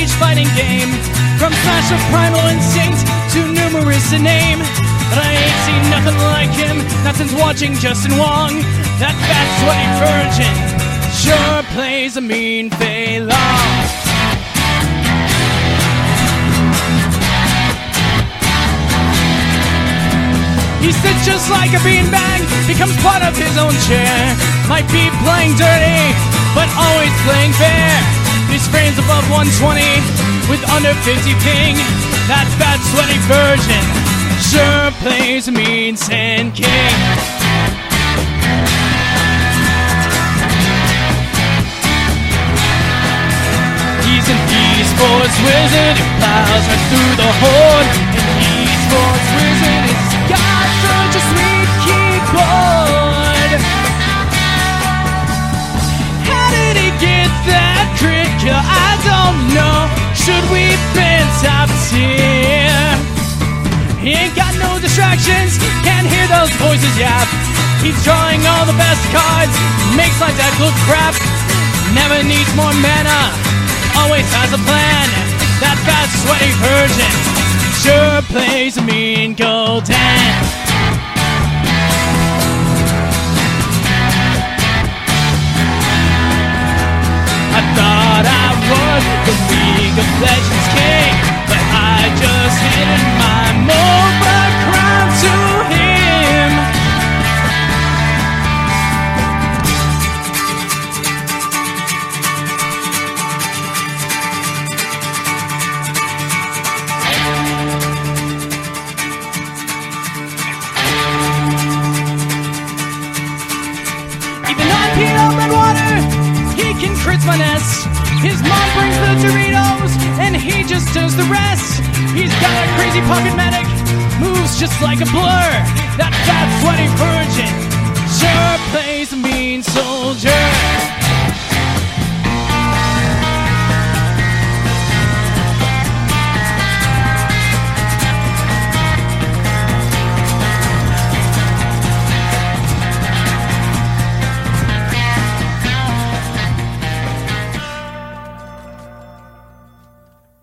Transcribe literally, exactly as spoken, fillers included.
each fighting game, from Smash of Primal Instinct to numerous to name. But I ain't seen nothing like him, not since watching Justin Wong. That fat, sweaty virgin sure plays a mean Fei Long. He sits just like a beanbag, becomes part of his own chair. Might be playing dirty, but always playing fair. His frames above one twenty, with under fifty ping. That fat, sweaty virgin sure plays a mean Sand King. He's an esports wizard who plows right through the horde. An esports wizard is got such a sweet keyboard. How did he get that crit kill? I don't know. Should we been top tier? He ain't got no distractions, can't hear those voices yap. He's drawing all the best cards, makes my deck look crap. Never needs more mana, always has a plan. That fat, sweaty virgin sure plays a mean Gul'dan. I thought I was the League of Legends king, but I just handed my MOBA crown to him. Even on peanut and water, he can crit finesse. His mom brings the Doritos, and he just does the rest. He's got a crazy pocket medic, moves just like a blur. That fat, sweaty virgin sure plays a mean soldier.